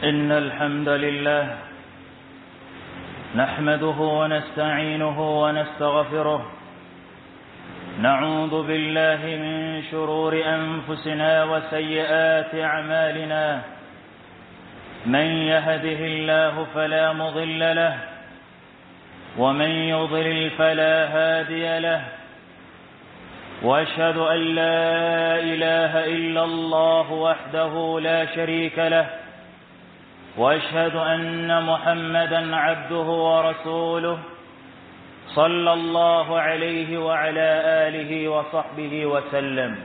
إن الحمد لله نحمده ونستعينه ونستغفره، نعوذ بالله من شرور أنفسنا وسيئات أعمالنا، من يهده الله فلا مضل له ومن يضلل فلا هادي له، وأشهد أن لا إله إلا الله وحده لا شريك له، وأشهد أن محمدًا عبده ورسوله صلى الله عليه وعلى آله وصحبه وسلم.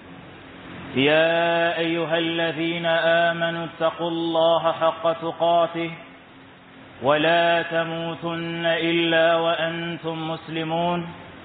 يا أيها الذين آمنوا اتقوا الله حق تقاته ولا تموتن إلا وأنتم مسلمون.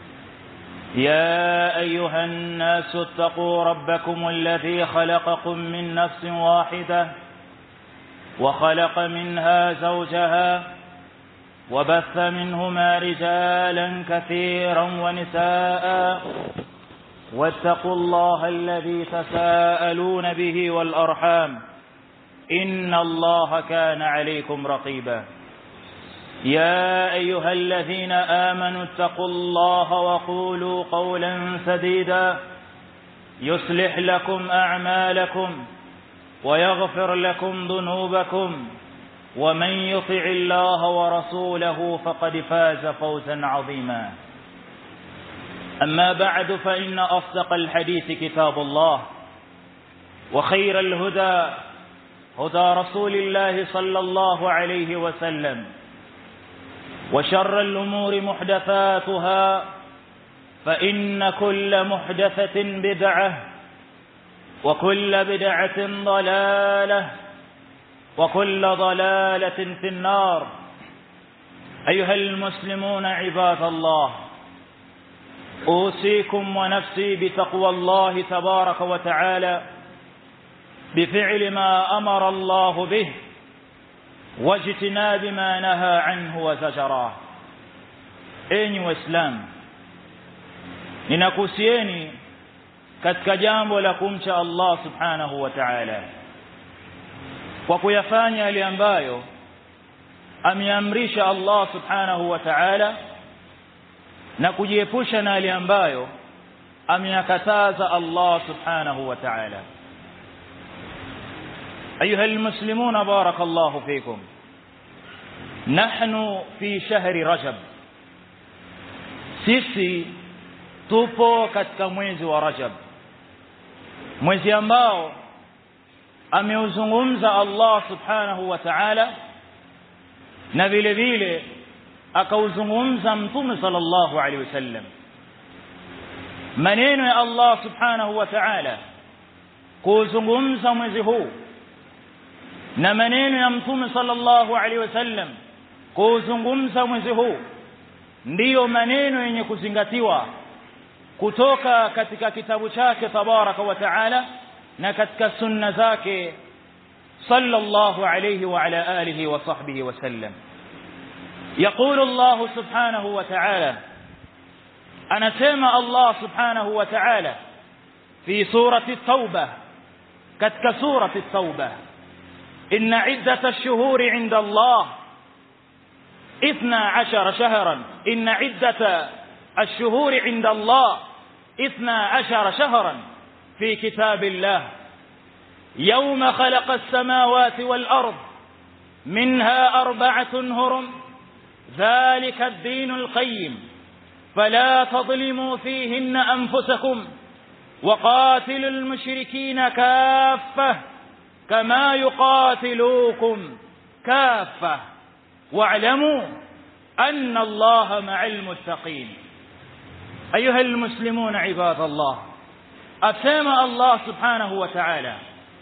يا أيها الناس اتقوا ربكم الذي خلقكم من نفس واحدة وخلق منها زوجها وبث منهما رجالا كثيرا ونساء، واتقوا الله الذي تساءلون به والأرحام إن الله كان عليكم رقيبا. يا أيها الذين آمنوا اتقوا الله وقولوا قولا سديدا يصلح لكم أعمالكم ويغفر لكم ذنوبكم، ومن يطع الله ورسوله فقد فاز فوزا عظيما. أما بعد، فإن أصدق الحديث كتاب الله، وخير الهدى هدى رسول الله صلى الله عليه وسلم، وشر الأمور محدثاتها، فإن كل محدثة بدعة، وكل بدعة ضلالة، وكل ضلالة في النار. أيها المسلمون عباد الله، أوصيكم ونفسي بتقوى الله تبارك وتعالى بفعل ما أمر الله به واجتناب ما نهى عنه وزجره. Enyi Waislamu, ninakuhusieni katika jambo la kumcha Allah subhanahu wa ta'ala kwa kuyafanya yale ambayo ameamrisha Allah subhanahu wa ta'ala na kujiepusha na yale ambayo ameyakataza Allah subhanahu wa ta'ala. أيها المسلمون بارك الله فيكم، نحن في شهر رجب. sisi tupo katika mwezi wa Rajab, mwezi ambao ameuzungumza Allah subhanahu wa ta'ala na vile vile akauzungumza Mtume sallallahu alaihi wasallam. Maneno ya Allah subhanahu wa ta'ala kuzungumza mwezi huu na maneno ya Mtume sallallahu alaihi wasallam kuzungumza mwezi huu ndiyo maneno yenye kuzingatiwa kutoka katika kitabu chake tabaraka wa taala na katika sunna zake sallallahu alayhi wa ala alihi wa sahbihi wa sallam. يقول الله سبحانه وتعالى، anasema Allah subhanahu wa ta'ala في سورة التوبة، katika surati التوبة، إن عدة الشهور عند الله 12 شهرا، إن عدة الشهور عند الله 12 شهرا في كتاب الله يوم خلق السماوات والأرض منها 4 هرم ذلك الدين القيم فلا تظلموا فيهن أنفسكم وقاتلوا المشركين كافة كما يقاتلوكم كافة واعلموا أن الله مع المتقين. أيها المسلمون عباد الله، أسمى الله سبحانه وتعالى،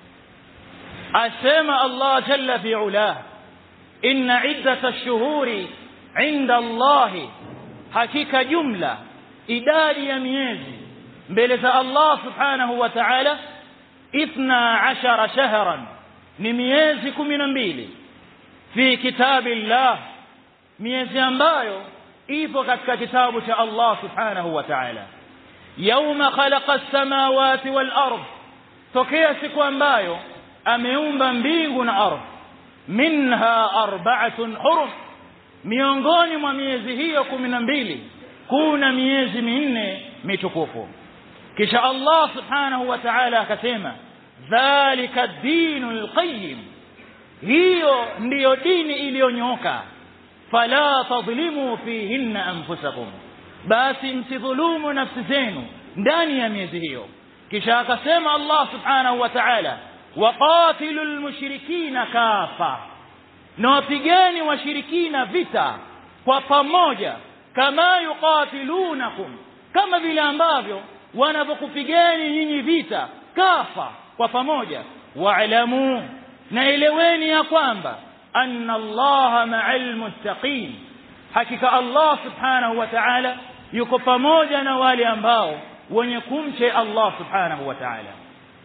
أسمى الله جل في علاه، إن عدة الشهور عند الله، حقيقة جملة إداري يميزي بلز الله سبحانه وتعالى 12 شهرا، نميزي 12 في كتاب الله، miezi ambayo ipo katika kitabu cha Allah subhanahu wa ta'ala. Yauma khalaqa as-samawati wal ardh, tokea siku ambayo ameumba mbingu na ardhi. minha arba'atun hurum, miongoni mwa miezi hiyo 12 kuna miezi minne mitukufu. Kisha Allah subhanahu wa ta'ala akasema dhalika ad-dinul qayyim, hiyo ndiyo dini iliyonyooka, fala tadhlimu fihinna anfusakum, basi msidhulumu nafsi zenu ndani ya miezi hiyo. Kisha akasema Allah subhanahu wa ta'ala waqatilul mushrikina kafa, na wapigeni washirikina vita kwa pamoja, kama yuqatilunakum, kama vile ambavyo wanapokupigeni nyinyi vita kafa kwa pamoja. Wa'lamu, na eleweni ya kwamba anna Allaha ma'al muttaqin, hakika Allah subhanahu wa ta'ala yuko pamoja na wale ambao wenye kumcha Allah subhanahu wa ta'ala.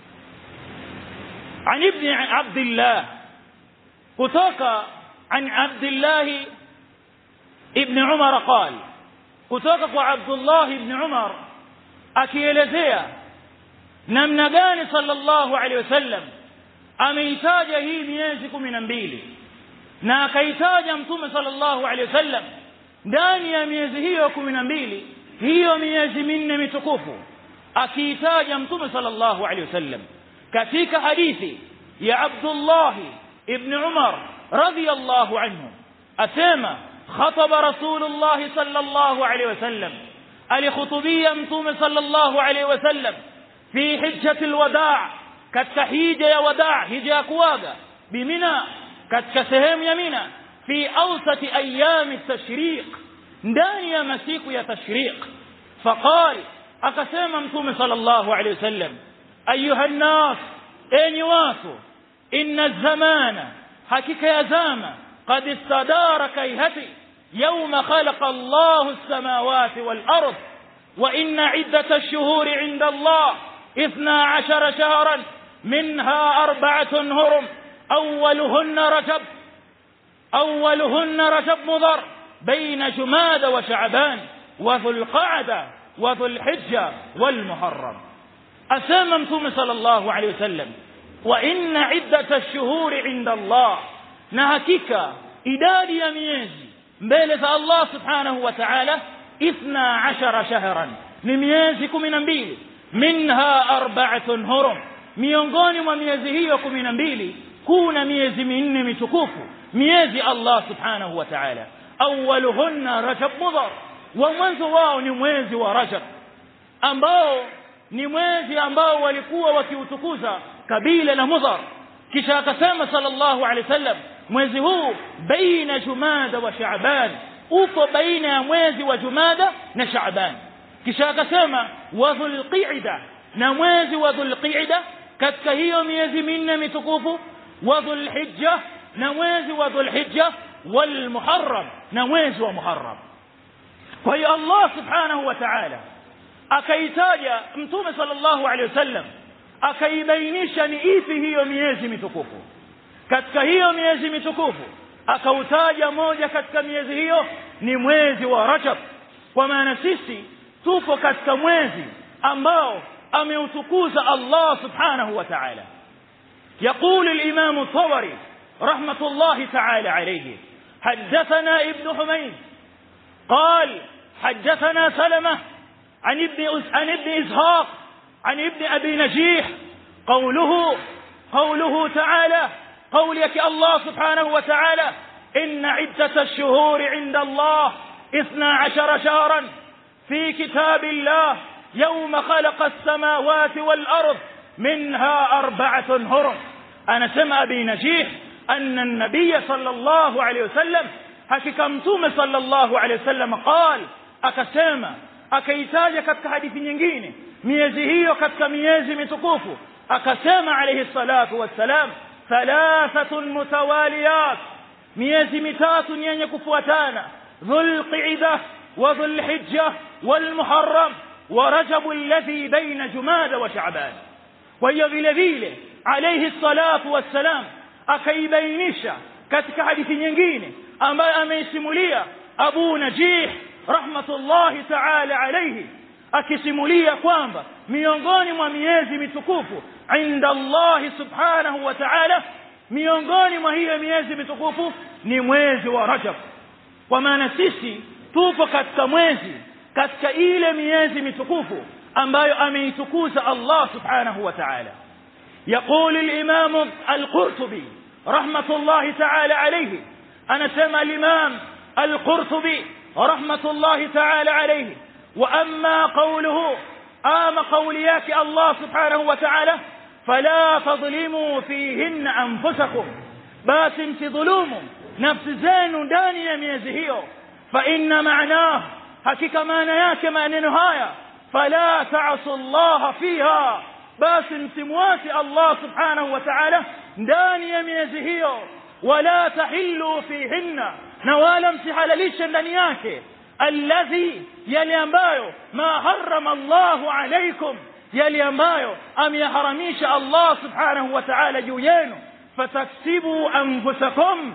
عن ابن عبد الله، kutoka عن عبد الله ابن عمر قال، kutoka kwa Abdullah ibn Umar akielezea namna gani sallallahu alayhi wasallam ameitaja hii miezi 12, na akaitaja mtume sallallahu alayhi wasallam ndani ya miezi hiyo 12 hiyo miezi minne mitukufu, akiitaja mtume sallallahu alayhi wasallam katika hadithi ya Abdullah ibn Umar radiyallahu anhu asema khataba Rasulullah sallallahu alayhi wasallam, alikhutubia mtume sallallahu alayhi wasallam fi hijjatil wadaa, katika hija ya wadaa, hija ya kuaga, bimina, katika sehemu ya Mina, fi awsati ayami at-tashriq, ndani ya masiku ya tashriq. Faqal, akasema mtume sallallahu alayhi wasallam ayuha an-nas, enyi watu, inna az-zamana, hakika ya zama, qad istadara kayhati yawma khalaqa Allahu as-samawati wal-ard, wa inna iddata ash-shuhuri 'inda Allah 12 shahran minha 4 hurum awwaluhunna rajab mudhar bayna jumada wa sha'ban wa dhul qa'da wa dhul hijja wal muharram. asema mtume sallallahu alayhi wasallam wa inna iddata ash-shuhuri 'inda Allah, na hakika idadi ya miezi mbele za Allah subhanahu wa ta'ala 12 shahran, ni miezi 12, minha 4 hurum, miongoni mwa miezi hiyo 12 kuna miezi minne mitukufu, miezi Allah subhanahu wa ta'ala. awwaluhunna rajab mudhar, wa mwanzo wao ni mwezi wa Rajab, ambao ni mwezi ambao walikuwa wakiutukuza kabila la Mudhar. Kisha akasema sallallahu alayhi wasallam mwezi huu baina Jumada wa Shaaban, uko baina ya mwezi wa Jumada na Shaaban. Kisha akasema wa Dhulqa'da, na mwezi wa Dhulqa'da katika hiyo miezi minne mitukufu, wa Dhulhijja, na mwezi wa Dhulhijja, wal Muharram, na mwezi wa Muharram. Kwa hiyo Allah subhanahu wa ta'ala akaitaja mtume sallallahu alayhi wasallam, akaibainisha ni ipi hiyo miezi mitukufu. Katika hiyo miezi mitukufu akautaja moja katika miezi hiyo ni mwezi wa Rajab, kwa maana sisi tupo katika mwezi ambao ameutukuza Allah subhanahu wa ta'ala. يقول الإمام الطبري رحمة الله تعالى عليه حدثنا ابن حميد قال حدثنا سلمة عن ابن إسحاق عن ابن أبي نجيح قوله تعالى، قولك الله سبحانه وتعالى إن عدة الشهور عند الله 12 شهرا في كتاب الله يوم خلق السماوات والأرض منها 4 هرم. أنا سمع أبي نجيح أن النبي صلى الله عليه وسلم حكمتم صلى الله عليه وسلم قال akasema, akaitaja katika hadithi nyingine miezi hiyo katika miezi mitukufu, akasema alayhi salatu wassalam 3 mutawaliyat, miezi mitatu ni yenye kufuatana, Dhulqa'da wa Dhulhijja wal Muharram wa Rajab alladhi baina Jumada wa Sha'ban. Kwa hiyo vile vile alayhi salatu wassalam akaibainisha katika hadithi nyingine ambayo ameisimulia Abu Najih rahmatullahi ta'ala alayhi, akisimulia kwamba miongoni mwa miezi mitukufu inda Allah subhanahu wa ta'ala miongoni mwa hiyo miezi mitukufu ni mwezi wa Rajab. Kwa maana sisi tupo katika mwezi, katika ile miezi mitukufu ambayo ameitukuza Allah subhanahu wa ta'ala. يقول الإمام القرطبي رحمة الله تعالى عليه، أنا سمع الإمام القرطبي رحمة الله تعالى عليه: وأما قوله قولياك الله سبحانه وتعالى فلا تظلموا فيهن أنفسكم، باسم تظلموا نفس زين دانية ميزهيو، فإن معناه حقيقة معناك معنى نهاية فلا تعصوا الله فيها، باسم سمواتي الله سبحانه وتعالى دانية ميزهيو، ولا تحلوا فيهن نوالا امتحلليش دانياك الذي يلي ambayo ما حرم الله عليكم، يلي ambayo amyaharamisha Allah subhanahu wa ta'ala juu yenu. fataksibu anfusakum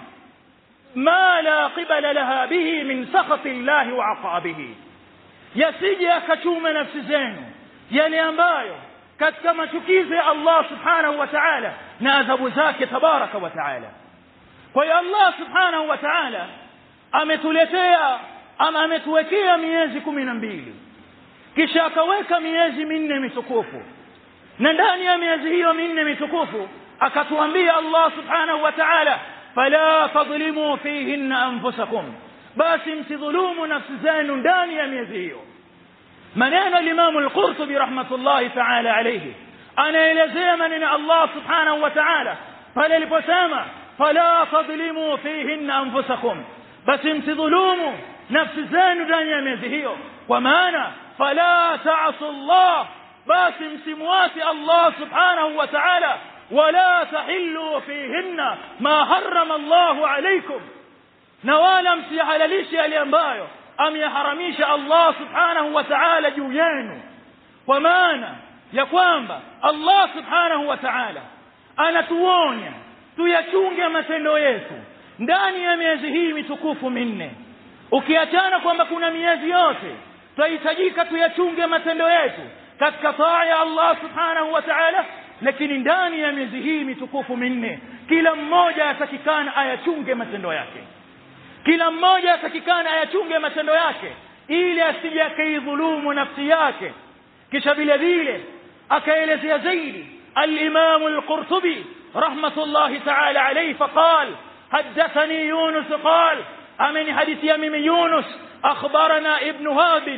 ma la qibala laha bihi min sakhati Allah wa aqabihi, yasije akachuma nafsi zenu yale ambayo katika machukizo ya Allah subhanahu wa ta'ala na adhabu zake tabaraka wa ta'ala. kwa hiyo Allah subhanahu wa ta'ala ametuletea ama ametuwekea miezi 12, kisha akaweka miezi minne mitukufu, na ndani ya miezi hiyo minne mitukufu akatuambia Allah subhanahu wa ta'ala fala tadhlimu fihinna anfusakum, basi msidhulumu nafsi zenu ndani ya miezi hiyo. maneno al-Imam al-Qurtubi rahmatullahi ta'ala alayhi anaelezea maneno Allah subhanahu wa ta'ala pale aliposema fala tadhlimu fihinna anfusakum, basi msidhulumu nafsi zenu ndani ya miezi hiyo, kwa maana fala ta'su Allah, basi msimwasi Allah subhanahu wa ta'ala, wala tahillu fihinna ma harrama Allah alaykum, na wala msihalalishe yale ambayo ameyaharamisha Allah subhanahu wa ta'ala juu yenu. kwa maana ya kwamba Allah subhanahu wa ta'ala anatuonya tuyachunge matendo yetu ndani ya miezi hii mitukufu minne. ukiachana kwamba kuna miezi yote tunahitajika tuyachunge matendo yetu katika taa ya Allah subhanahu wa ta'ala, lakini ndani ya miezi hii mitukufu minne kila mmoja atakikana ayachunge matendo yake, kila mmoja atakikana ayachunge matendo yake ili asije akaidhulumu nafsi yake. kisha vile vile akaelezea zaidi al-Imam al-Qurtubi rahmatullahi ta'ala alayhi faqal حدثني يونس قال أمن حديث يميم يونس أخبرنا ابن هاب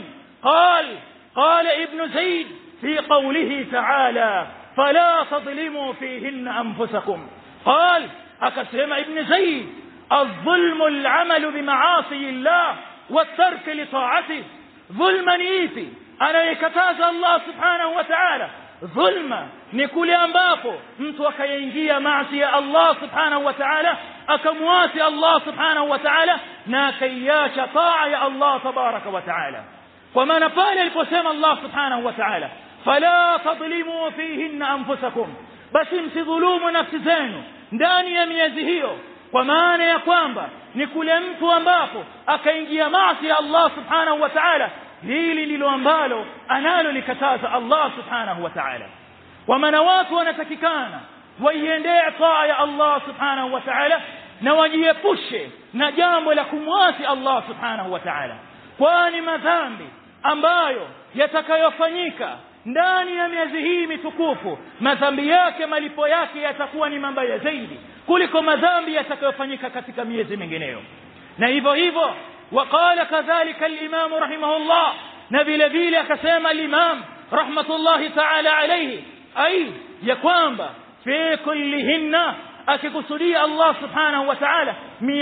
قال ابن زيد في قوله تعالى فلا تظلموا فيهن أنفسكم، قال أكسم ابن زيد الظلم العمل بمعاصي الله والترك لطاعته. ظلما نيتي أنا يكتاز الله سبحانه وتعالى، dhulma ni kule ambapo mtu akaingia maasi ya Allah subhanahu wa ta'ala, akamwasi Allah subhanahu wa ta'ala na akaiacha taa ya Allah tabaraka wa ta'ala. kwa maana pale aliposema Allah subhanahu wa ta'ala fala tadhlimu fihinna anfusakum, basi msidhulumu nafsi zenu ndani ya miezi hiyo, kwa maana ya kwamba ni kule mtu ambapo akaingia maasi ya Allah subhanahu wa ta'ala, hili ndilo ambalo analo likataza Allah subhanahu wa ta'ala. wa maana watu wanatakikana waiendee taa ya Allah subhanahu wa ta'ala na wajiepushe na jambo la kumwasi Allah subhanahu wa ta'ala, kwani madhambi ambayo yatakayofanyika ndani ya miezi hii mitukufu, madhambi yake malipo yake yatakuwa ni mabaya zaidi kuliko madhambi yatakayofanyika katika miezi mingineyo. na hivyo hivyo وقال كذلك الإمام رحمه الله نبيل بيل كسام الإمام رحمة الله تعالى عليه أي يقوم في كلهن أككسري الله سبحانه وتعالى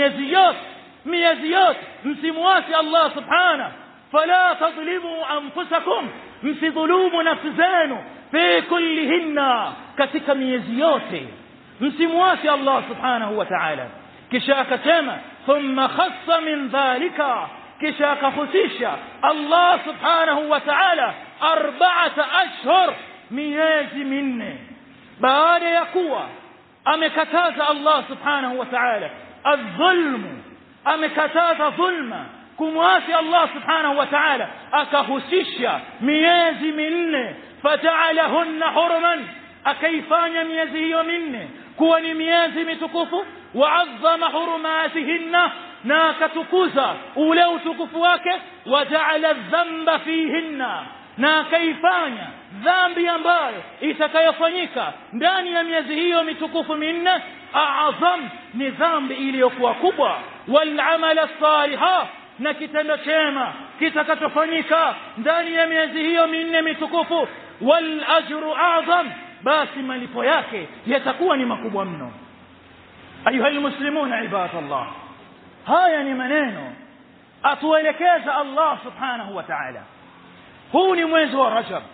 ميزيات مسمواسي الله سبحانه فلا تظلموا أنفسكم مسظلوم نفسان في كلهن كتك ميزيات مسمواسي الله سبحانه وتعالى. كشاك سما ثم خص من ذلك كشاك خصيش الله سبحانه وتعالى 4 أشهر miezi minne baada ya kuwa amekataza Allah subhanahu wa ta'ala adh-dhulm, amekataza dhulma, kumwasi Allah subhanahu wa ta'ala, akahusisha miezi minne, fata'alahunna hurman, akaifanya miezi hiyo minne kuwa ni miezi mitukufu, wa'azzama hurumatihinna, na akatukuza ule utukufu wake, waja'ala dhanba fihinna, na akaifanya dhambi ambayo itakayofanyika ndani ya miezi hiyo mitukufu minne a'azam, ni dhambi iliyokuwa kubwa, wal amala salihah, na kitendo chema kitakachofanyika ndani ya miezi hiyo minne mitukufu, wal ajru a'zam, basi malipo yake yatakuwa ni makubwa mno. Ayuha almuslimuna ibadallah, haya ni maneno atuelekeza Allah subhanahu wa ta'ala. Huu ni mwezi wa Rajab,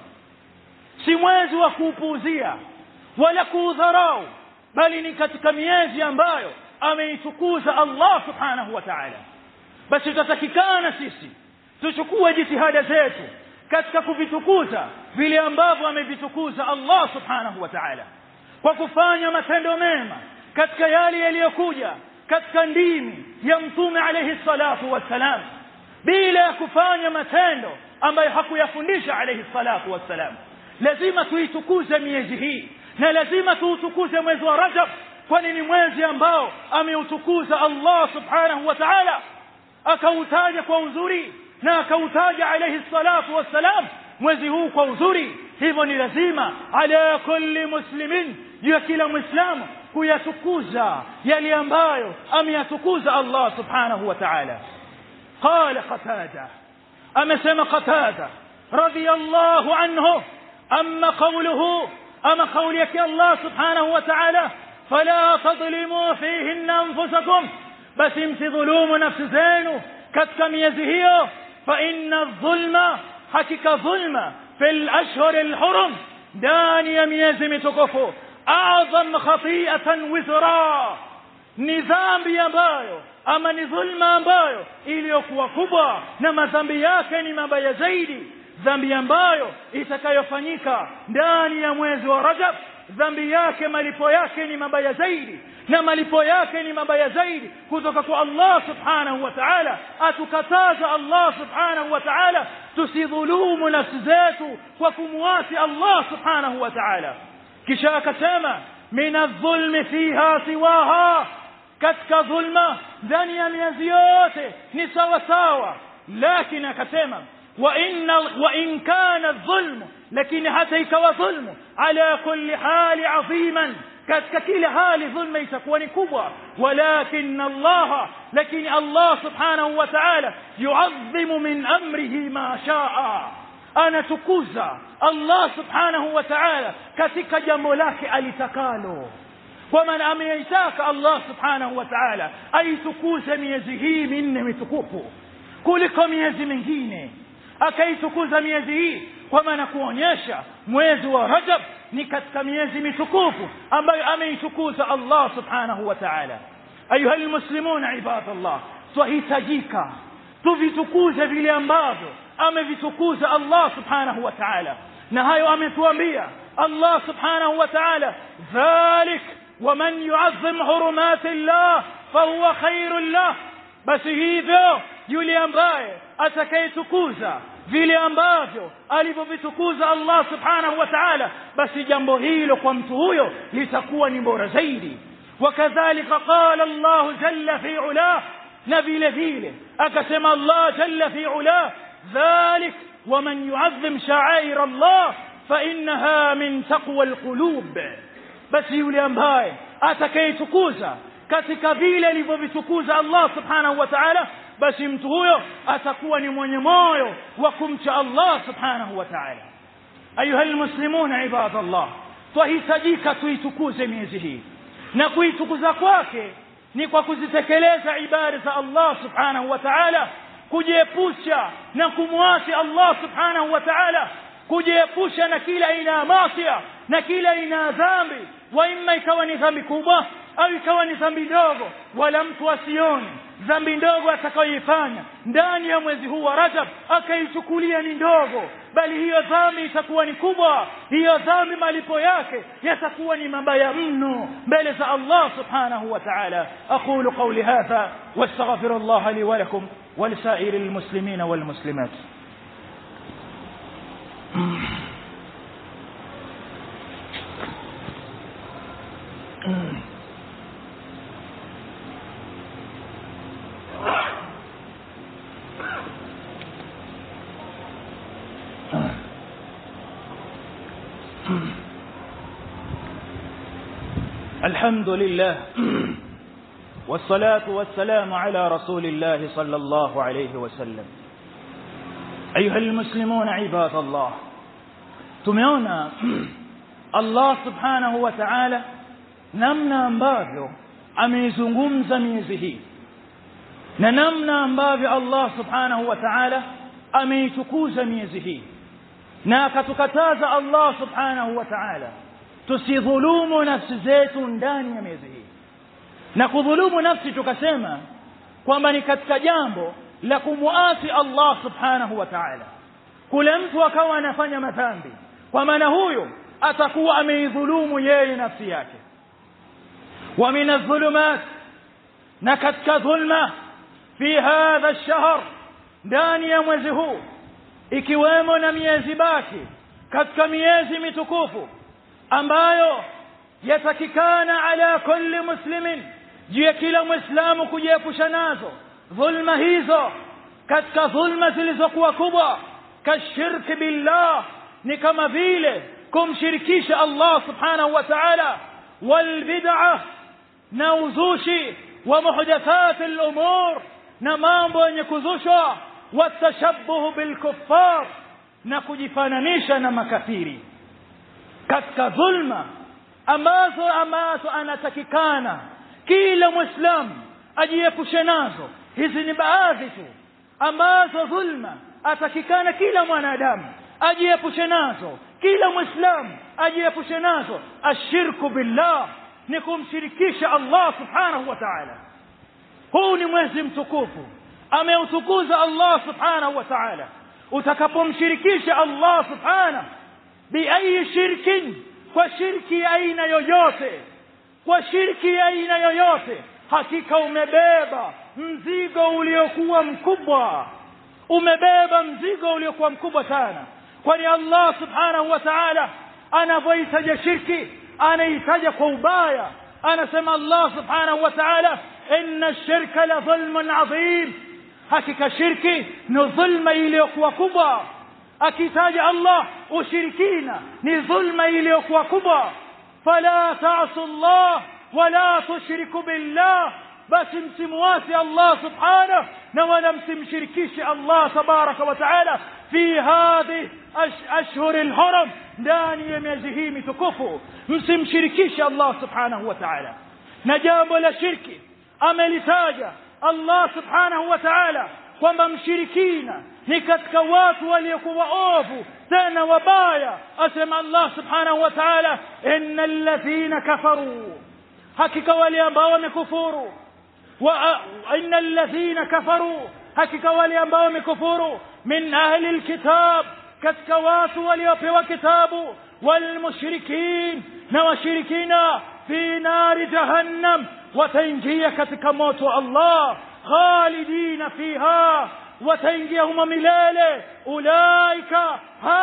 si mwezi wa kuupuuzia wala kuudharau, bali ni katika miezi ambayo ameitukuza Allah subhanahu wa ta'ala. Basi tutatakikana sisi tuchukue jitihada zetu katika kuvitukuza vile ambavyo amevitukuza Allah subhanahu wa ta'ala, kwa kufanya matendo mema katika yale yaliyokuja katika ndimi ya Mtume alayhi salatu wassalam, bila ya kufanya matendo ambayo hakuyafundisha alayhi salatu wassalam. Lazima tuitukuze miezi hii, na lazima tuutukuze mwezi wa Rajab, kwani ni mwezi ambao ameutukuza Allah subhanahu wa ta'ala, akautaja kwa uzuri, na akautaja alayhi salatu wassalam mwezi huu kwa uzuri. Hivyo ni lazima ala kulli muslimin, ya kila muislamu, kuyatukuza yale ambayo ameyatukuza Allah subhanahu wa ta'ala. Qala Qatada, amesema Qatada radiyallahu anhu, amma qawluhu, ama qawli yake Allah subhanahu wa ta'ala, fala tadlimu fihinna anfusakum, basi msidhulumu nafsi zenu katika miezi hiyo, fa inna dhulma, hakika dhulma fil ashhur alhurum, ndani ya miezi mitukufu, a'zam khati'atan wizra, ni dhambi ambayo ama ni dhulma ambayo iliyokuwa kubwa na madhambi yake ni mabaya zaidi. Dhambi ambayo itakayofanyika ndani ya mwezi wa Rajab, dhambi yake malipo yake ni mabaya zaidi, na malipo yake ni mabaya zaidi kutoka kwa Allah subhanahu wa ta'ala. Atukataza Allah subhanahu wa ta'ala tusidhulumu nafsi zetu kwa kumwasi Allah subhanahu wa ta'ala. Kisha akasema min adh-dhulmi fiha siwaha, katika dhulma ndani ya miezi yote ni sawa sawa, lakini akasema wa in kana adh-dhulmu, lakini hata ikawa dhulmu ala kulli hali aziman, katika kila hali dhulma itakuwa ni kubwa, walakin Allah, lakini Allah subhanahu wa ta'ala yu'azzimu min amrihi ma sha'a, anatukuza Allah subhanahu wa ta'ala katika jambo lake alitakalo. Kwa maana ameitaka Allah subhanahu wa ta'ala aitukuze miezi hii minne mitukufu kuliko miezi mingine, akaitukuza miezi hii kwa maana kuonyesha mwezi wa Rajab ni katika miezi mitukufu ambayo ameitukuza Allah subhanahu wa ta'ala. Ayuha almuslimuna ibadallah, tuhitajika tuvitukuze vile ambavyo amevitukuza Allah subhanahu wa ta'ala, na hayo ametuambia Allah subhanahu wa ta'ala, dhalik waman yu'azzim hurumati Allah fahuwa khairun lah, basi hivyo yule ambaye atakayetukuza vile ambavyo alivyovitukuza Allah subhanahu wa ta'ala, basi jambo hilo kwa mtu huyo litakuwa ni bora zaidi. Wakadhalika qala Allah jalla fi ula, na vile vile akasema Allah jalla fi ula, dhalik waman yu'azzim sha'air Allah fa innaha min taqwa alqulub, basi yule ambaye atakayetukuza katika vile alivyovitukuza Allah subhanahu wa ta'ala, basi mtu huyo atakuwa ni mwenye moyo wa kumcha Allah subhanahu wa ta'ala. Ayuha almuslimuna ibadallah, tuhitajika tuitukuze miezi hii, na kuitukuza kwake ni kwa kuzitekeleza ibada za Allah subhanahu wa ta'ala, kujiepusha na kumwasi Allah subhanahu wa ta'ala, kujiepusha na kila aina ya maasi na kila aina ya dhambi, wa imma ikawa ni dhambi kubwa au ikawa ni dhambi ndogo, wala mtu asione dhambi ndogo atakayoifanya ndani ya mwezi huu wa Rajab akaichukulia ni ndogo, bali hiyo dhambi itakuwa ni kubwa. Hiyo dhambi malipo yake yatakuwa ni mabaya mno mbele za Allah subhanahu wa ta'ala. aqulu qawli hadha wastaghfirullah li wa lakum wa lisairil muslimina wal muslimat. الحمد لله والصلاة والسلام على رسول الله صلى الله عليه وسلم. أيها المسلمون عباد الله, tumeona Allah subhanahu wa ta'ala namna ambavyo ameizungumza miezi hii na namna ambavyo Allah subhanahu wa ta'ala ameitukuza miezi hii, na akatukataza Allah subhanahu wa ta'ala tusidhulumu nafsi zetu ndani ya miezi hii. Na kudhulumu nafsi tukasema kwamba ni katika jambo la kumuasi Allah subhanahu wa ta'ala. Kule mtu akawa anafanya madhambi, kwa maana huyo atakuwa ameidhulumu yeye nafsi yake. Wa min adh-dhulumat, na katika dhulma fi hadha ash-shahr, ndani ya mwezi huu, ikiwemo na miezi baki katika miezi mitukufu ambayo yatakikana ala kulli muslimin, juu ya kila muislamu kujiepusha nazo dhulma hizo. Katika dhulma zilizokuwa kubwa kashirki billah, ni kama vile kumshirikisha Allah subhanahu wa ta'ala, wal bid'ah, na uzushi, wa muhdathat al umur, na mambo yenye kuzushwa, wa tashabbuh bil kuffar, na kujifananisha na makafiri. Katika dhulma ambazo anatakikana kila muislamu ajiepushe nazo, hizi ni baadhi tu ambazo dhulma atakikana kila mwanadamu ajiepushe nazo, kila muislamu ajiepushe nazo. Ashirku billah, ni kumshirikisha Allah subhanahu wa ta'ala. Huu ni mwezi mtukufu, ameutukuza Allah subhanahu wa ta'ala. Utakapomshirikisha Allah subhanahu biayi shirkin, kwa shirki aina yoyote, kwa shirki aina yoyote, hakika umebeba mzigo uliokuwa mkubwa, umebeba mzigo uliokuwa mkubwa sana. Kwani Allah subhanahu wa ta'ala anapoitaja shirki anaitaja kwa ubaya. Anasema Allah subhanahu wa ta'ala, inna ash-shirka la dhulmun adhim, hakika shirki ni dhulma iliyokuwa kubwa. Akitaja Allah ushirikina ni dhulma iliyokuwa kubwa. Fala ta'su Allah wala tushriku billah, basi msimuasi Allah subhanahu na wala msimshirikishe Allah tabaraka wa ta'ala fi hadhi ashhur al-hurum, ndani ya miezi hii mitukufu msimshirikishe Allah subhanahu wa ta'ala. Na jambo la shirki amelitaja Allah subhanahu wa ta'ala kwamba mshirikina ni katika watu waliokuwa ovu tena wabaya. Asema Allah subhanahu wa ta'ala, innal ladhina kafaru, hakika wale ambao wamekufuru, wa innal ladhina kafaru, hakika wale ambao wamekufuru, min ahli alkitab, katika watu waliopewa kitabu, wal mushrikin, na washirikina, fi nari jahannam, wataingia katika moto wa Allah, khalidina fiha, wataingia humo milele. Ulaika,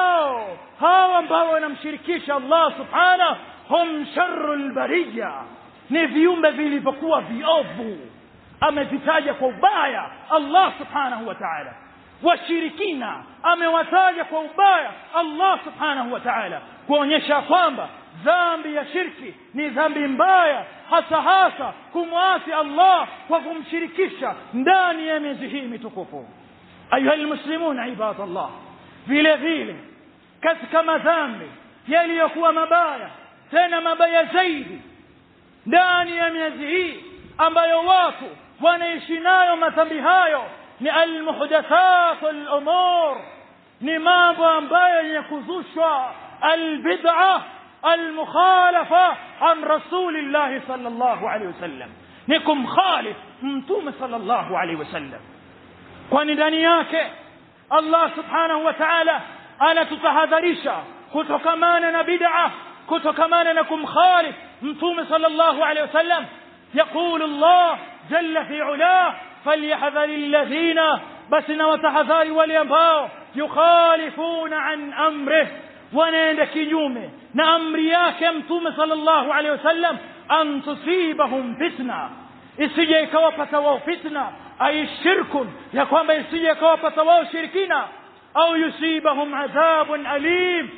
hao ambao wanamshirikisha Allah subhanahu, hum sharrul bariyya, ni viumbe vilivyokuwa viovu. Amevitaja kwa ubaya Allah subhanahu wa ta'ala. Washirikina amewataja kwa ubaya Allah subhanahu wa ta'ala, kuonyesha kwamba dhambi ya shirki ni dhambi mbaya, hasa kumwasi Allah kwa kumshirikisha ndani ya miezi hii mitukufu. Ayuha almuslimun ibadallah, vile vile katika madhambi yaliyokuwa mabaya, tena mabaya zaidi ndani ya miezi hii ambayo watu wanaishi nayo madhambi hayo, ni almuhdathat al-umur, ni mambo ambayo yenye kuzushwa, albid'ah almukhalafa an rasulillah sallallahu alayhi wasallam, ni kumkhalif mtume sallallahu alayhi wasallam. Kwani ndani yake Allah subhanahu wa ta'ala anatutahadharisha kutokamana na bid'ah, kutokamana na kumkhalif mtume sallallahu alayhi wasallam. يقول الله جل في علاه, فليحذر الذين, بس وتحذار والينباو, يخالفون عن أمره, wanaenda kinyume na amri yake mtume sallallahu alayhi wasallam, an tusibahum fitna, isije ikawapata wao fitna, ay shirkun, ya kwamba isije ikawapata wao shirikina, au yusibahum adhabun alim,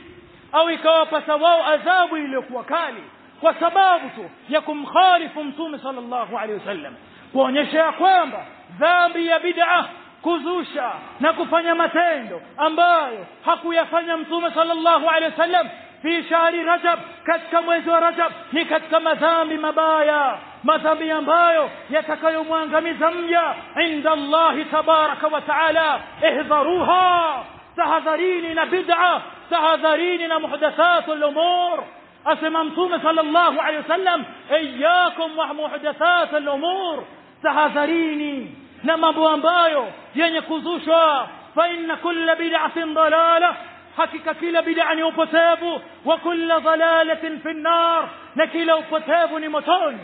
au ikawapata wao adhabu iliyokuwa kali kwa sababu tu ya kumkhalifu mtume sallallahu alaihi wasallam, kuonyesha kwamba dhambi ya bid'a, kuzusha na kufanya matendo ambayo hakuyafanya mtume sallallahu alaihi wasallam fi shahri Rajab, katika mwezi wa Rajab, ni katika madhambi mabaya, madhambi ambayo yatakayomwangamiza mja inda Allah tabaraka wa taala. Ihdharuha, tahadharini na bid'a, tahadharini na muhdathatul umur. asema mtume sallallahu alaihi wasallam, iyyakum wa muhdathatul umur, tahadharini na mambo ambayo yenye kuzushwa. Fa inna kulla bid'atin dalalah, hakika kila bid'a ni upotevu. Wa kulla dalalatin fi an-nar, na kila upotevu ni motoni.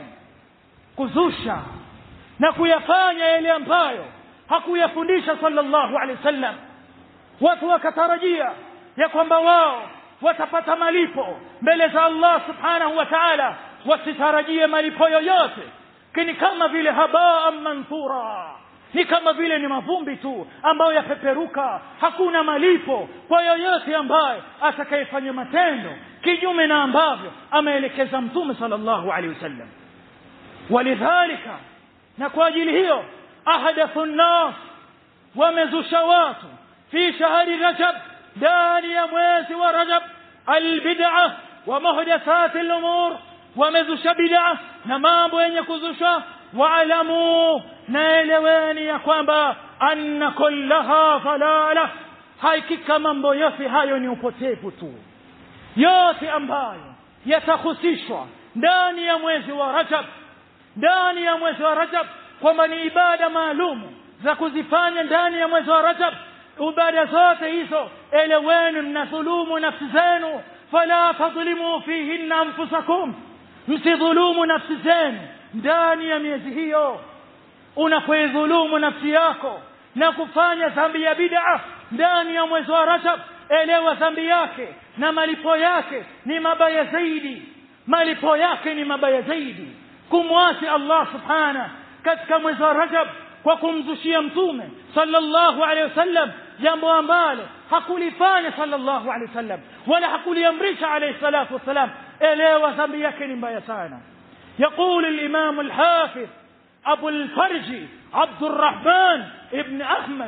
Kuzusha na kuyafanya yale ambayo hakuyafundisha sallallahu alaihi wasallam, watu wakatarajia ya kwamba wao watapata malipo mbele za Allah subhanahu wa ta'ala, wasitarajie malipo yoyote, kini kama vile habaa manthura, ni kama vile ni mavumbi tu ambayo yapeperuka. Hakuna malipo kwa yoyote ambaye atakayefanya matendo kinyume na ambavyo ameelekeza mtume sallallahu alaihi wasallam. Walidhalika, na kwa ajili hiyo, ahadathu nnas, wamezusha watu fi shahri Rajab, ndani ya mwezi wa Rajab, albid'a wa muhdathat al-umur, wamezusha bid'a na mambo yenye kuzusha. Waalamu, naeleweni ya kwamba anna kullaha falala, hakika mambo yote hayo ni upotevu tu. Yote ambayo yatahusishwa ndani ya mwezi wa Rajab, ndani ya mwezi wa Rajab, kwamba ni ibada maalum za kuzifanya ndani ya mwezi wa Rajab, ibada zote hizo eleweni mnadhulumu nafsi zenu. Fala tadhlimu fihinna anfusakum, msidhulumu nafsi zenu ndani ya miezi hiyo. Unapoidhulumu nafsi yako na kufanya dhambi ya bid'a ndani ya mwezi wa Rajab, elewa dhambi yake na malipo yake ni mabaya zaidi. Malipo yake ni mabaya zaidi kumwasi Allah subhanahu katika mwezi wa Rajab kwa kumzushia mtume sallallahu alaihi wasallam jambo ambalo hakulifanya sallallahu alaihi wasallam wala hakuliamrisha alayhi salatu wasalam. Elewa dhambi yake ni mbaya sana. يقول الإمام الحافظ أبو الفرج عبد الرحمن ابن أحمد،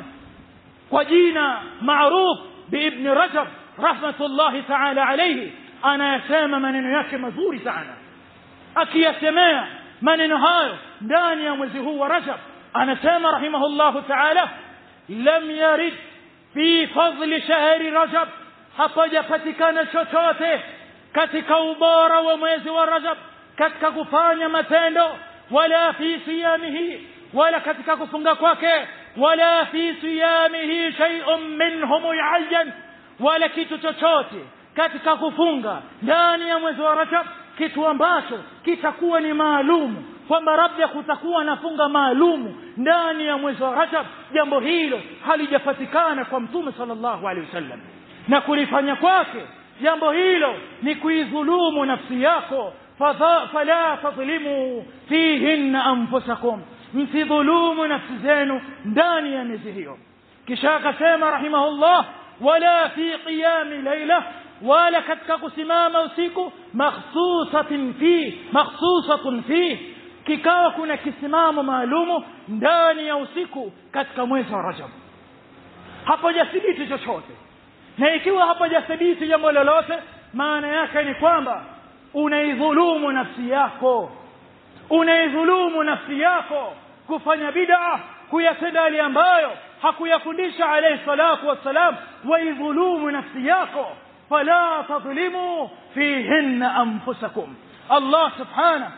وجينا معروف بابن رجب رحمة الله تعالى عليه، أنا يسمى من يكي مزوري تعالى أكي يسمى من هايو دانيا وزهو رجب. أنا سمى رحمه الله تعالى لم يرد في فضل شهر رجب حتى فتكان شوشوته katika ubora wa mwezi wa Rajab, katika kufanya matendo, wala fi siyamihi, wala katika kufunga kwake, wala fi siyamihi shay'un minhum mu'ayyan, wala kitu chochote katika kufunga ndani ya mwezi wa Rajab, kitu ambacho kitakuwa ni maalumu kwamba Rabbi kutakuwa nafunga maalumu ndani ya mwezi wa Rajab. Jambo hilo halijapatikana kwa mtume sallallahu alaihi wasallam, na kulifanya kwake jambo hilo ni kuidhulumu nafsi yako. Fala tadhlimu fihinna anfusakum, msidhulumu nafsi zenu ndani ya miezi hiyo. Kisha akasema rahimahullah, wala fi qiyami layla, wala katika kusimama usiku, makhsusatun fi, kikawa kuna kisimamo maalumu ndani ya usiku katika mwezi wa Rajab. Hapo jathibiti chochote, na ikiwa hapo jathibiti jambo lolote, maana yake ni kwamba unaidhulumu nafsi yako, unaidhulumu nafsi yako kufanya bid'a, kuyatenda yale ambayo hakuyafundisha alayhi salatu wassalam. Waidhulumu nafsi yako, fala tadhlimu fihinna anfusakum. Allah subhanahu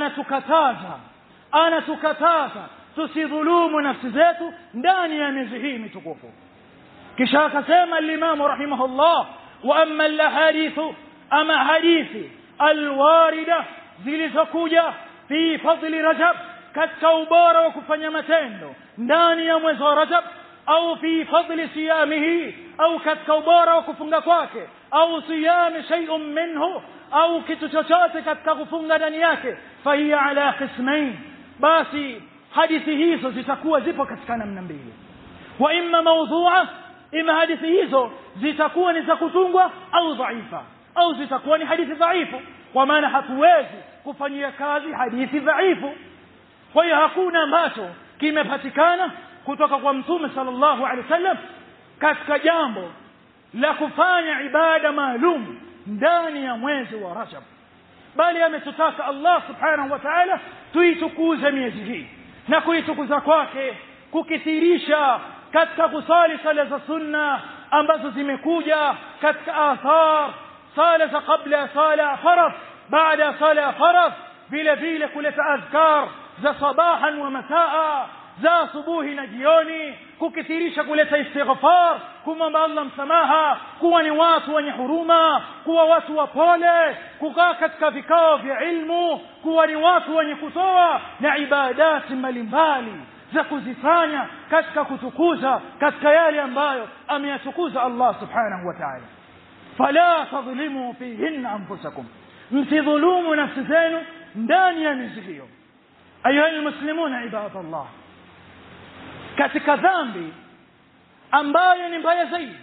anatukataza tusidhulumu nafsi zetu ndani ya miezi hii mitukufu. Kisha akasema al-Imam rahimahullah, wa amma al-ahadithu, ama hadithi alwarida zilizokuja fi fadli Rajab, katika ubora wa kufanya matendo ndani ya mwezi wa Rajab, au fi fadli siyamihi, au katika ubora wa kufunga kwake, au siyami shay'un minhu, au kitu chochote katika kufunga ndani yake, fahiya ala qismain, basi hadithi hizo zitakuwa zipo katika namna mbili. Wa imma mawdhu'a, ima hadithi hizo zitakuwa ni za kutungwa au dhaifa. au zitakuwa ni hadithi dhaifu, kwa maana hatuwezi kufanyia kazi hadithi dhaifu. Kwa hiyo hakuna ambacho kimepatikana kutoka kwa Mtume sallallahu alaihi wasallam katika jambo la kufanya ibada maalum ndani ya mwezi wa Rajab, bali ametutaka Allah subhanahu wa ta'ala tuitukuze miezi hii, na kuitukuza kwake kukithirisha katika kusali sala za sunna ambazo zimekuja katika athar, sala za kabla ya sala faradh, baada ya sala faradh, vile vile kuleta azkar za sabahan wa masaa, za asubuhi na jioni, kukithirisha kuleta istighfar, kumwomba Allah msamaha, kuwa ni watu wenye huruma, kuwa watu wapole, kukaa katika vikao vya ilmu, kuwa ni watu wenye kutoa na ibadati mbalimbali za kuzifanya katika kutukuza katika yale ambayo ameyatukuza Allah subhanahu wa ta'ala. Fala tadhlimu fihinna anfusakum, msidhulumu nafsi zenu ndani ya miezi hiyo. Ayuha almuslimuna ibadallah, katika dhambi ambayo ni mbaya zaidi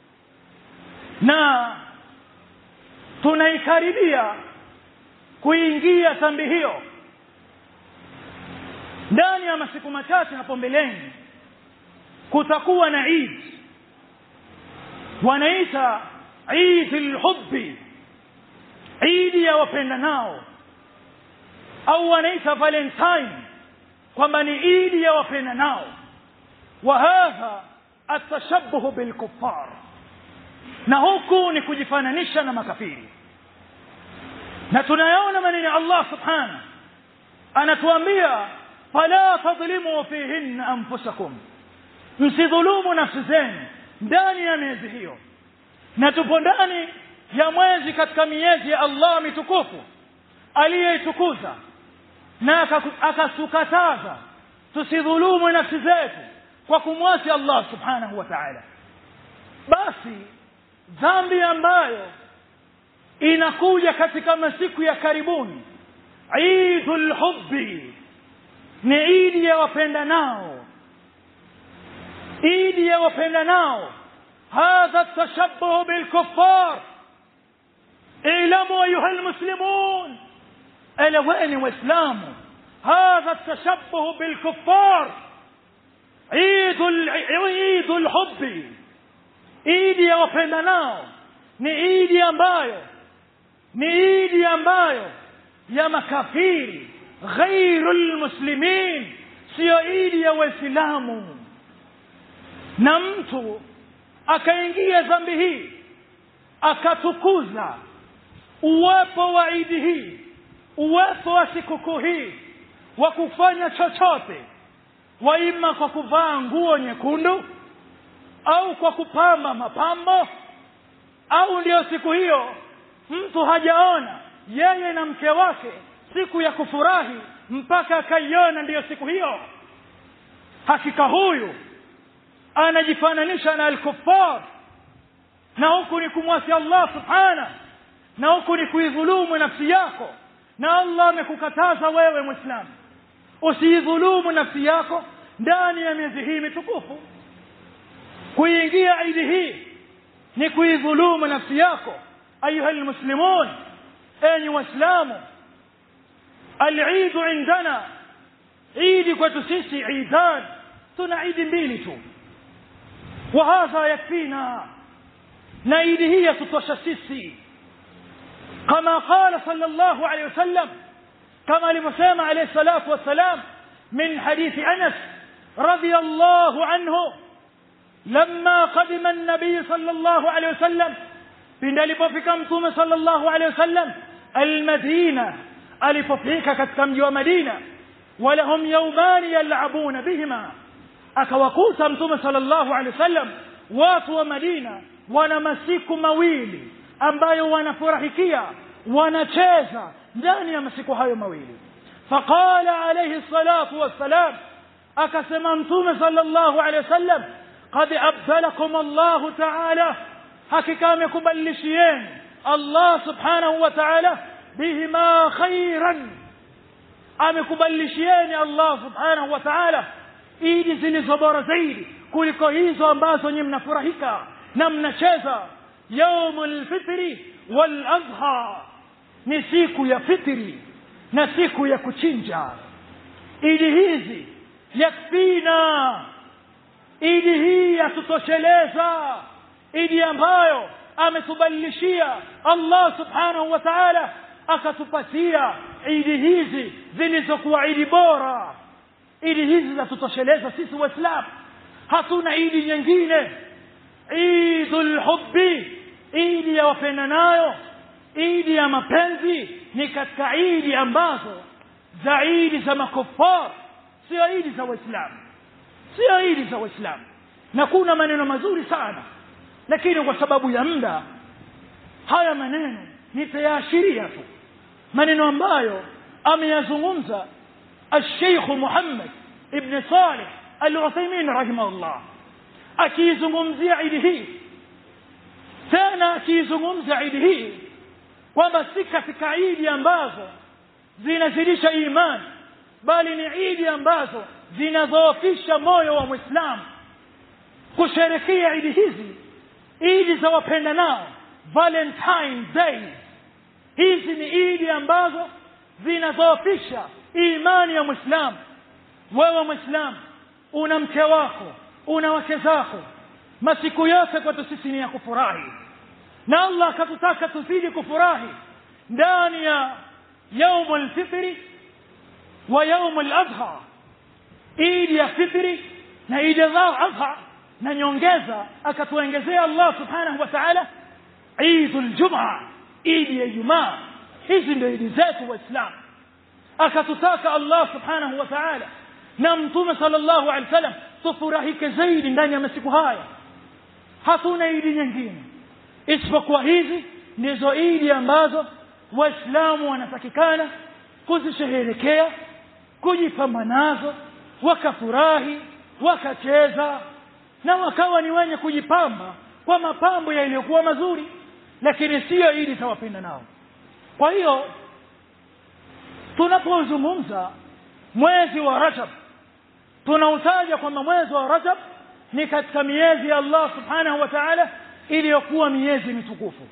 na tunaikaribia kuingia dhambi hiyo ndani ya masiku machache hapo mbeleni, kutakuwa na Eid wanaita Eid al-Hubbi, Eid ya wapendanao, au wanaita Valentine kwamba ni Eid ya wapendanao. Wa hadha atashabbuh bil kuffar, na huku ni kujifananisha na makafiri. Na tunayaona maneno Allah subhanahu anatuambia fala tadhlimu fihinna anfusakum, msidhulumu nafsi zenu ndani ya miezi hiyo. Na tupo ndani ya mwezi katika miezi ya Allah mitukufu aliyeitukuza, na akatukataza tusidhulumu nafsi zetu kwa kumwasi Allah subhanahu wa ta'ala. Basi dhambi ambayo inakuja katika masiku ya karibuni, Eidul Hubbi, ni Eid ya wapendanao, Eid ya wapendanao. Hadha tashabbuh bil kuffar. Ilamu ayuha almuslimun, elewani waislamu, hadha tashabbuh bil kuffar. Eidul Hubbi, Eid ya wapendanao, ni Eid ambayo ya makafiri ghairul muslimin, sio Eid ya waislamu. Na mtu akaingia dhambi hii, akatukuza uwepo wa Eid hii, uwepo wa sikukuu hii, wa kufanya chochote, waima kwa kuvaa nguo nyekundu au kwa kupamba mapambo, au ndio siku hiyo mtu hajaona yeye na mke wake siku ya kufurahi mpaka akaiona ndio siku hiyo. Hakika huyu anajifananisha na al-kuffar, na huku ni kumwasi Allah subhanahu, na huku ni kuidhulumu nafsi yako. Na Allah amekukataza wewe Muislamu usidhulumu nafsi yako ndani ya miezi hii mitukufu. Kuingia Eid hii ni kuidhulumu nafsi yako. Ayuha almuslimun, enyi waislamu, al-Eid indana, Eid kwetu sisi Eidan, tuna Eid mbili tu, wa hadha yakfina, na Eid hii yatutosha sisi. Kama qala sallallahu alayhi wasallam, kama alivyosema alayhi salatu wassalam min hadithi Anas radiyallahu anhu, lamma qadima an-nabiy sallallahu alayhi wasallam, pindi alipofika Mtume sallallahu alayhi wasallam al-Madina, alipofika katika mji wa Madina, walahum yawman yal'abuna bihima, akawakuta Mtume sallallahu alayhi wasallam watu wa Madina wana masiku mawili ambayo wanafurahikia, wanacheza ndani ya masiku hayo mawili. Faqala alayhi salatu wassalam, akasema Mtume sallallahu alayhi wasallam, qad abdalakum Allahu ta'ala, hakika amekubadilishieni Allah subhanahu wa ta'ala bihima khairan, amekubadilishieni Allah subhanahu wa ta'ala Eid zilizo bora zaidi kuliko hizo ambazo nyinyi mnafurahika na mnacheza. yaumul fitri wal adha, ni siku ya fitri na siku ya kuchinja. Idi hizi yakfina, idi hii yatutosheleza, idi ambayo ametubadilishia Allah subhanahu wa ta'ala, akatupatia idi hizi zilizokuwa idi bora. Idi hizi zatutosheleza sisi Waislamu, hatuna idi nyingine. Idul hubbi, idi ya wapendanayo, idi ya mapenzi, ni katika idi ambazo za idi za makufar, sio idi za Waislamu, sio idi za Waislamu. Na kuna maneno mazuri sana, lakini kwa sababu ya muda haya maneno nitayaashiria tu, maneno ambayo ameyazungumza الشيخ محمد ابن صالح العثيمين رحمه الله, akizungumzia idi hii. Tena akizungumza idi hii kwamba si katika idi ambazo zinazidisha imani, bali ni idi ambazo zinadhoofisha moyo wa Muislamu. Kusherehekea idi hizi, idi za wapendanao, Valentine Day, hizi ni idi ambazo zinadhoofisha imani ya Muislamu. Wewe Muislamu una mke wako, una wake zako, masiku yote kwetu sisi ni ya kufurahi, na Allah akatutaka tuzidi kufurahi ndani ya yaumul fitri wa yaumul adha, idi ya fitri na idi ya adha, na nyongeza akatuongezea Allah subhanahu wa ta'ala Eidul Jumaa, idi ya Ijumaa. Hizi ndio idi zetu Waislamu, akatutaka Allah subhanahu wa ta'ala na Mtume sallallahu alaihi wasallam tufurahike zaidi ndani ya masiku haya. Hatuna idi nyingine isipokuwa hizi ndizo idi ambazo Waislamu wanatakikana kuzisherehekea, kujipamba nazo, wakafurahi, wakacheza, na wakawa ni wenye kujipamba kwa mapambo yaliyokuwa mazuri, lakini sio idi za wapenda nao. Kwa hiyo tunapozungumza mwezi wa Rajab, tunautaja kwamba mwezi wa Rajab ni katika miezi ya Allah subhanahu wa ta'ala iliyokuwa miezi mitukufu,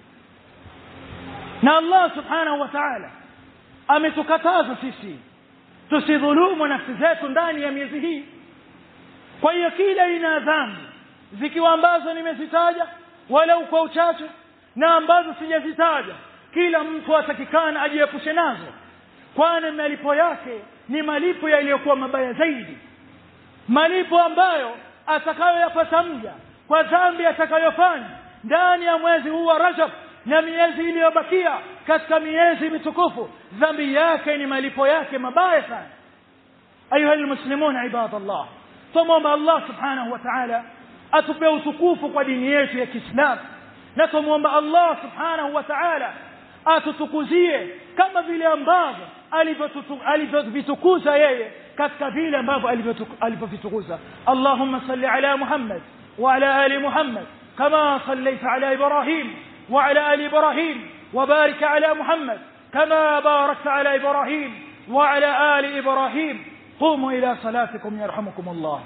na Allah subhanahu wa ta'ala ametukataza sisi tusidhulumu nafsi zetu ndani ya miezi hii. Kwa hiyo kila ina dhambi zikiwa ambazo nimezitaja walau kwa uchache na ambazo sijazitaja, kila mtu atakikana ajiepushe nazo, kwani malipo yake ni malipo yaliyokuwa mabaya zaidi, malipo ambayo atakayoyapata mja kwa dhambi atakayofanya ndani ya mwezi huu wa Rajab na miezi iliyobakia katika miezi mitukufu. Dhambi yake ni malipo yake mabaya sana. Ayuha almuslimuna ibadallah, tumomba Allah subhanahu wa ta'ala atupe utukufu kwa dini yetu ya Kiislamu, na tumomba Allah subhanahu wa ta'ala atutukuzie kama vile ambavyo alivyovitukuza yeye katika vile ambavyo alivyovitukuza. Allahumma salli ala Muhammad wa ala ali Muhammad kama sallaita ala Ibrahim wa ala ali Ibrahim, wa barik ala Muhammad kama barakta ala Ibrahim wa ala ali Ibrahim. قوموا إلى صلاتكم يرحمكم الله.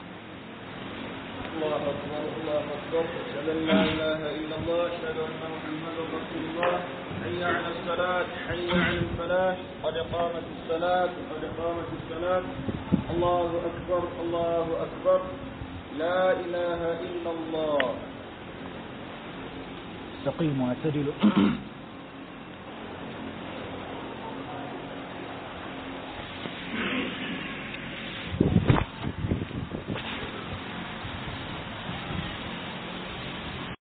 الله أكبر الله أكبر، أشهد أن لا إله إلا الله، أشهد أن محمدا رسول الله. حي على الصلاة، حي على الفلاح، قد قامت الصلاة، قد قامت الصلاة. الله أكبر الله أكبر، لا إله إلا الله. استقيموا واعتدلوا.